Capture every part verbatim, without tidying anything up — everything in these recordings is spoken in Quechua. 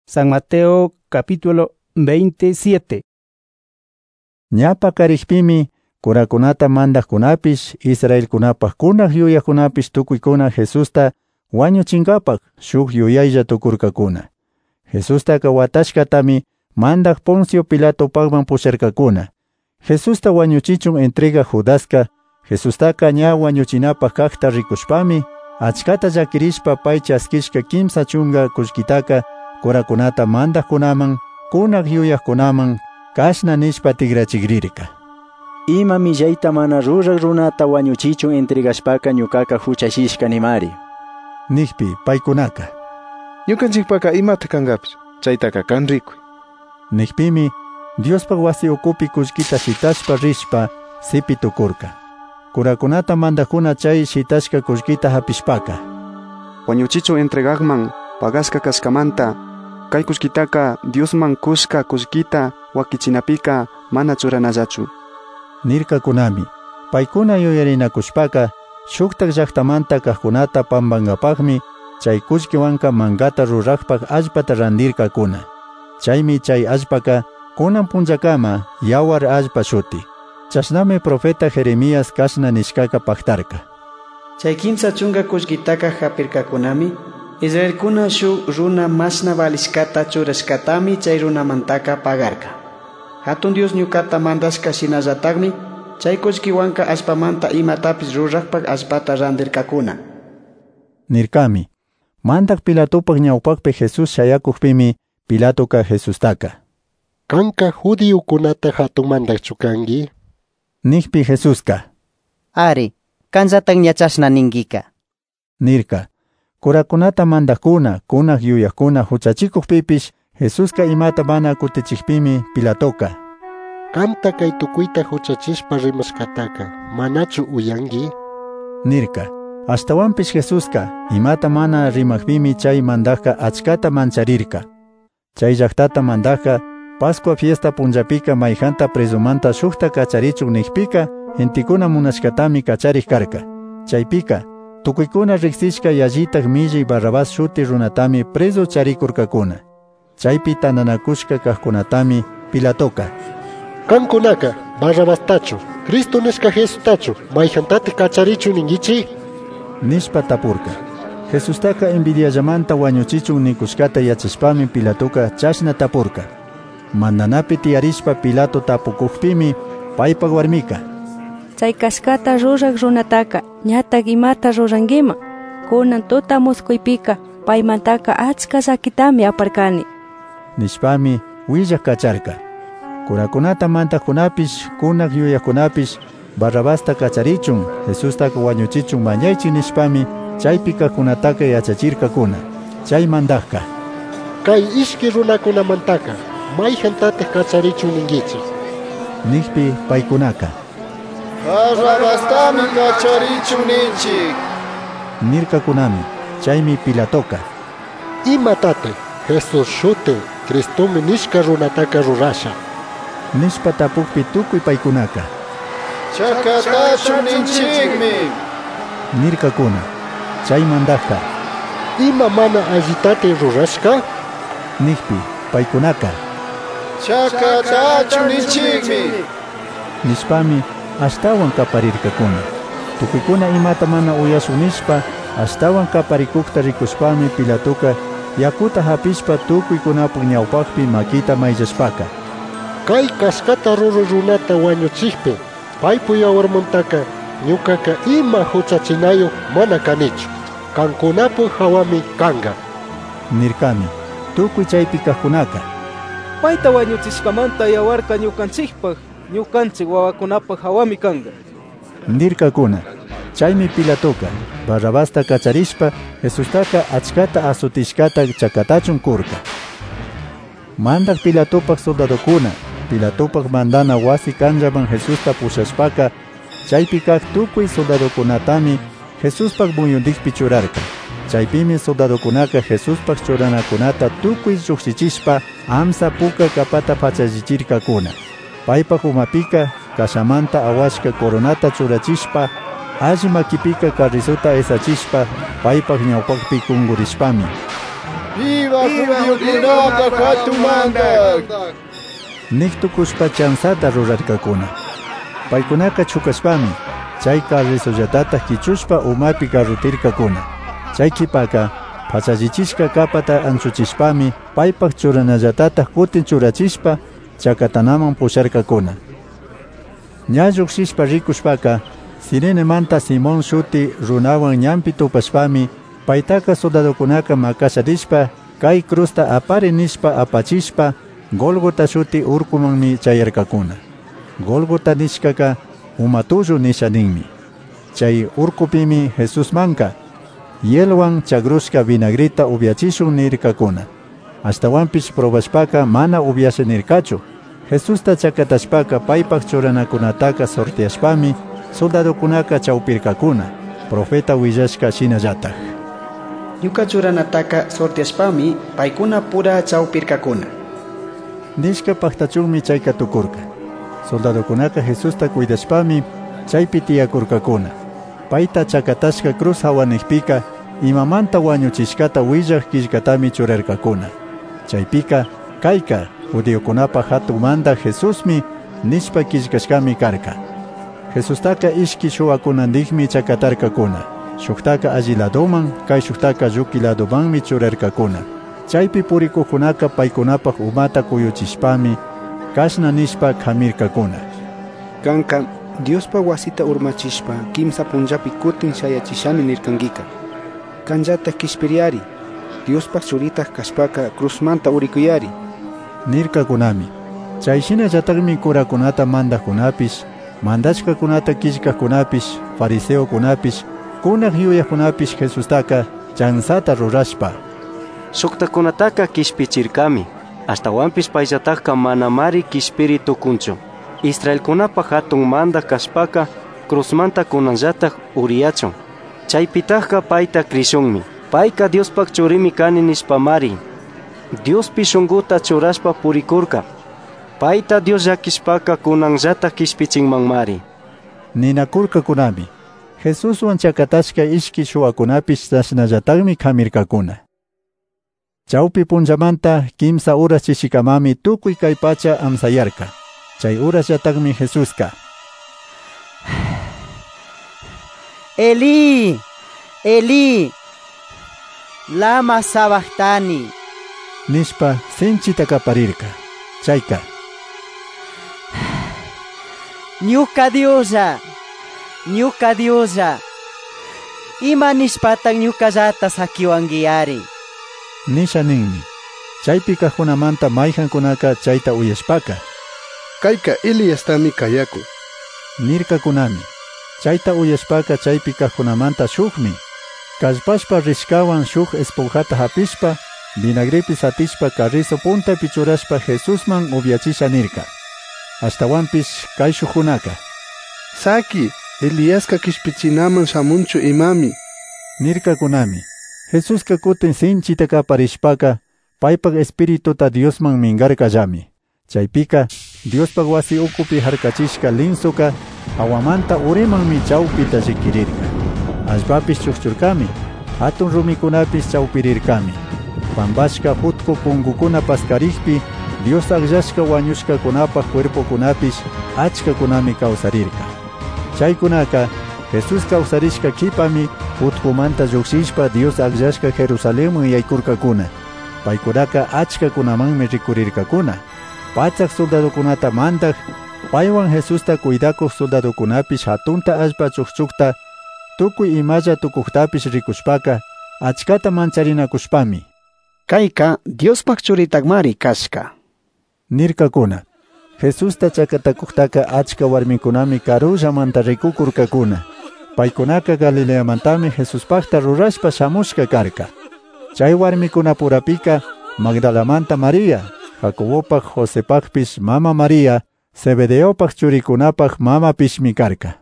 San Mateo capítulo veintisiete. Ñapa karikpimi kurakunata mandaqkunapish Israelkunapaq kunaq yuyakunapish tukuykuna Jesusta wañuchinkapaq shuk yuyaylla tukurkakuna. Jesustaka watashkatami mandaq Poncio Pilatopaqman pusharkakuna. Jesusta wañuchichun entrega Judaska, Jesustaka ña wañuchinapaq kaqta rikushpami achkata llakirishpa pay chaskishka kimsa chunga kullkitaka kurakunata mandaqkunaman kunaq yuyaqkunaman kashna nishpa tigrachigrirka. Ima millayta mana ruraq runata wañuchichun entregashpaka ñuqaqa huchashishka nimari. Nigpi paykunaka. Ñuqanchikpaka imata kangapish, chaytaka kanrikuy. Nigpimi Diospaq wasi ukupi kullkita shitashpa rishpa sipi tukurka. Kurakunata mandaqkuna chay shitashka kullkita hapishpaka. Wañuchichun entregaqman pagaska kaskamanta kay kullkitaka Diosman kushka kullkita wakichinapika mana churanallachu. Nirkakunami paykuna yuyarinakushpaka shuktaq llaqtamanta kaqkunata pampanqapaqmi chay kullkiwanka mangata ruraqpaq allpata randirkakuna. Chaymi chay allpaka kunan punllakama yawar allpa shuti. Chashnami profeta Jeremías kashna nishkaka paqtarka. Chay kimsa chunga kullkitaka hapirkakunami Israelkuna shuk runa mashna valishkata churashkatami chay runamantaka pagarka. Hatun Dios ñuqata mandashka shinallatakmi chay kullkiwanka allpamanta imatapis ruraqpaq allpata randirkakuna. Nirkami mandaq Pilatopaq ñawpaqpi Jesús shayakuqpimi Pilatoka Jesustaka. ¿Kanka judiokunata hatun mandaqchu kanki? Nigpi Jesuska. Ari, kanllatan ñachashna ninkika. Nirka. Kurakunata mandaqkuna kunaq yuyaqkuna huchachikuqpipish Jesuska imata mana kutichiqpimi Pilatoka. Kanta kay tukuyta huchachishpa rimashkataka manachu uyanki? Nirka. Ashtawanpish Jesuska imata mana rimaqpimi chay mandaqqa achkata mancharirka. Chay llaqtata mandaqqa Pascua fiesta punllapika mayjanta presumanta shukta kacharichun niqpika gentikuna munashkatami kachariq karka. Chaypika tukuykuna riqsishka yallitaq milli Barrabás shuti runatami preso charikurkakuna. Chaypi tananakushka kaqkunatami Pilatoka. Kankunaka Barrabastachu, Cristo nishka Jesustachu, mayjantati kacharichun ninkichi? Nishpa tapurka. Jesustaka envidiallamanta wañuchichun nikushkata yachashpami Pilatoka chashna tapurka. Mandanapi tiyarishpa Pilato tapukuqpimi paypaq warmika. Chay kashkata ruraq runataka ñataq imata rurankima. Kunan tuta muskuypika paymantaka achka llakitami aparkani. Nishpami willaq kacharka. Kurakunata mantaqkunapish kunaq yuyaqkunapish Barrabasta kacharichun Jesustaka wañuchichun mañaychik nishpami chaypi kaqkunataka yachachirkakuna. Chay mandaqqa. Kay ishki runakunamantaka mayjantati kacharichun ninkichi? Nigpi paykunaka. Barrabastami kacharichun ninchik. Nirkakunami chaymi Pilatoka. Imatate Jesus shuti Cristumi nishka runataka rurasha. Nishpa tapukpi tukuy paykunaka. Chakatachun ninchikmi. Nirkakuna chay mandaqqa. Ima mana allitate rurashka? Nigpi paykunaka. Chakatachun ninchikmi. Nishpami ashtawan kaparirkakuna. Tukuykuna imata mana uyashun nishpa ashtawan kaparikukta rikushpami Pilatoka yakuta hapishpa tukuykunapaq ñawpaqpi makita mayllashpaka. Kay kashkata ruru runata wañuchiqpi paypu yawarmantaka ñuqaqa ima huchachinayo mana kanichu. Kankunapu hawami kanga. Nirkami tukuy chaypi kaqkunaka. Payta wañuchishkamanta yawarka ñuqanchikpaq ñuqanchik wawakunapaq hawami kanga. Nirkakuna chaymi Pilatoka Barrabasta kacharishpa Jesustaka achkata asutishkata chakatachun kurka. Mandaq Pilatopaq soldadokuna Pilatopaq mandana wasi kanllaman Jesusta pushashpaka chaypi kaq tukuy soldadokunatami Jesuspaq muyuntikpi churarka. Chaypimi soldadokunaka Jesuspaq churanakunata tukuy lluqsichishpa amsa puka kapata pachallichirkakuna. Paypaq umapika kashamanta awashka coronata churachishpa alli makipika carrizuta esachishpa paypaq ñawpaqpi kungurishpami. Viva judiokunapa hatunmantak. Niktukushpa chansata rurarkakuna. Paykunaka chukashpami, chay carrizollatataq kichushpa umapi karrutirkakuna. Chay kipaka, pasallichishka kapata anchuchishpami, paypak churanallatataq kutin churachishpa, chakatanaman pusharkakuna. Ña lluqshishpa rikushpaka, Sirenemanta Simón shuti runawan ñampi tupashpami, paytaka soldadokunaka makasharishpa, kay cruzta apari nishpa apachishpa, Golgota shuti urkumanmi chayarkakuna. Golgota nishkaka umatuyu nishaninmi. Chay urkupimi Jesus manka, yelwan chagrushka vinagrita ubiachishun nirkakuna. Ashtawanpish probashpaka mana ubiashe nirkachu. Jesusta chakatashpaka paypak churanakunataka sorteashpami, soldadokunaka chawpirkakuna, profeta willashka shinallataq. Ñuka churanataka sorteashpami, paykuna pura chawpirkakuna. Nishka paktachunmi chayka tukurka. Soldadokunaka Jesusta cuidashpami, chaypi tiyakurkakuna. Payta chakatashka cruz hawanekpika, imamanta wañuchishkata willaq killkatami churarkakuna. Chaypika, kayka, judiokunapa hatumanta Jesusmi, nishpa killkashkami karka. Jesustaka ishki shuwakunandikmi chakatarkakuna. Shuktaka alliladoman, kay shuktaka llukiladomanmi churarkakuna. Chaypi purikukunaka paykunapaq umata kuyuchishpami, kashna nishpa khamirkakuna. Kanka, Diospa wasita urmachishpa, kimsa punjapi kutin shayachishani nirkangika. Kanjata kishpiriari, Diospa churita kashpaka cruzmanta urikuyari. Nirkakunami, chayshina jatagmi kurakunata mandakunapish, mandashkakunata kishkakunapish, fariseo kunapish, kunak yuyakunapish Jesustaka chansata rurashpa. Suktakunataka kishpichirkami, hasta wampis paysataka manamari kishpiri tukunchu. Israelkunapa hatun manda kashpaka cruzmanta kunanllatak uriachun. Chaypitaka payta krishunmi. Payka Diospak churimi kani nishpamari. Diospi shunguta churashpa purikurka. Payta Dios llakishpaka kunanllatak kishpichinmanmari. Ninakurka kunami. Jesuswan chakatashka ishki shuwakunapish dashnallatagmi khamirkakuna. Chawpi punchamanta kimsa uras chishikamami tukuy kay pacha amsayarka. Chay uras llatakmi Jesuska. Eli, Eli, lama sabachthani. Nishpa sinchita kaparirka. Chayka. Ñuka Diosa, ñuka Diosa, ima nishpatan ñukallata sakiwangiyari. Nisha ninmi. Chaypi kahunamanta mayjankunaka chayta uyashpaka. Kayka Eliastami kayaku. Nirka kunami. Chayta uyashpaka chaypi kahunamanta shukmi. Kallpashpa rishkawan shuk esponjata hapishpa, vinagrepi satishpa carrizo punta pichurashpa Jesusman ubiachisha nirka. Ashtawanpish kay shukunaka. Saki, Eliaska kishpichinaman shamunchu imami. Nirka kunami. Jesuska kutin sinchita kaparishpaka, paypak espirituta Diosman mingarka llami. Chaypika, Diospak wasi ukupi harkachishka linsuka, awamanta urimanmi chawpita shikirirka. Ashpapish chukchurkami, hatun rumikunapis chawpirirkami. Pambashka hutku pungukuna paskarikpi, Dios agllashka wañushka kunapa cuerpo kunapish, achka kunami kawsarirka. Chaykunaka, Jesus kawsarishka kipami, hutkumanta lluqshishpa Dios agllashka Jerusalemman yaykurkakuna. Paykunaka achka kunamanmi rikurirkakuna. Pachak soldadokunata mandak, paywan Jesusta cuidakuq soldadokunapish hatunta allpa chukchukta, tukuy imalla tukuktapish rikushpaka, achkata mancharinakushpami. Kayka Diospak churitakmari kashka. Nirkakuna. Jesusta chakatakuktaka achka warmikunami karullamanta rikukurkakuna. Paykunaka Galileamantami Jesuspakta rurashpa shamushka karka. Chay warmikuna purapika Magdalamanta María, Jacobopak Josepakpish mama María, Zebedeopak churikunapaq mama pishmi karka.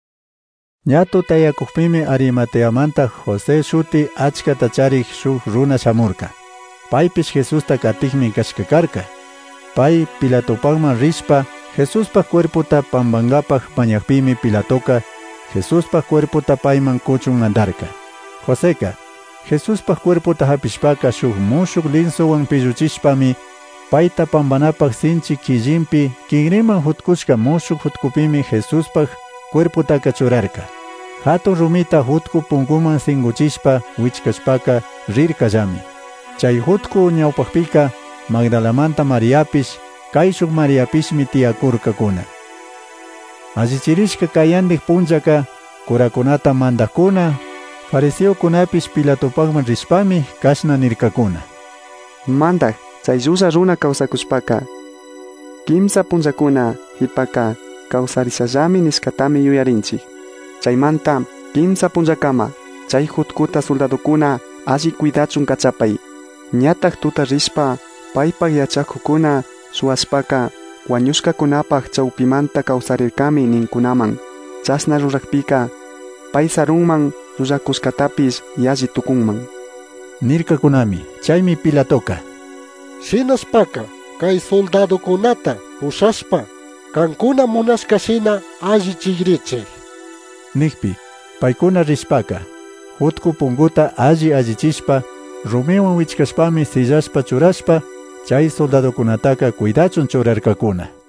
Ña tutayakukpimi Arimateamanta José shuti achkata charik shuk runa shamurka. Paypish Jesusta katikmi kashka karka. Pay Pilatopakman rishpa Jesuspak cuerpota pambangapaq mañaqpimi Pilatoka Jesuspak cuerpota payman kuchun andarka. Joséka Jesuspa cuerpota hapishpaka shuk mushuk linsowan pilluchishpami paita pambanapaq sinchi killinpi kingriman hutkushka mushuk hutkupimi Jesuspa cuerpotaka churarka. Hatun rumita hutku punkuman singuchishpa wichkashpaka rirkallami. Chay hutku ñawpaqpika Magdalamanta Mariapish kayshuk Mariapishmi tiyakurkakuna. Allichirishka kayandik punchaka kurakunata mandakuna fariseukunapish Pilatopagman rishpami kashna nirkakuna. Mandak chay llulla runa kawsakushpaka kimsa punchakuna hipaka kawsarisallami niskatami yuyarinchik. Chaymanta kimsa punchakama chay hutkuta soldadokuna alli cuidachun kachapay. Ñatak tuta rishpa paypak yachakukuna suwaspaka wañushkakunapaq chawpimanta kawsarirkami ninkunaman. Chasna rurakpika pay sarunman rullakuskatapis yalli tukunman. Nirkakunami chaymi Pilatoka Shinaspaka kay soldadokunata ushashpa kankuna munashkashina alli chigrichik. Nikpi paykuna rishpaka hutku punguta alli allichishpa rumiwan wichkashpami sillashpa churashpa chay soldadokunataka cuidachun churarkakuna.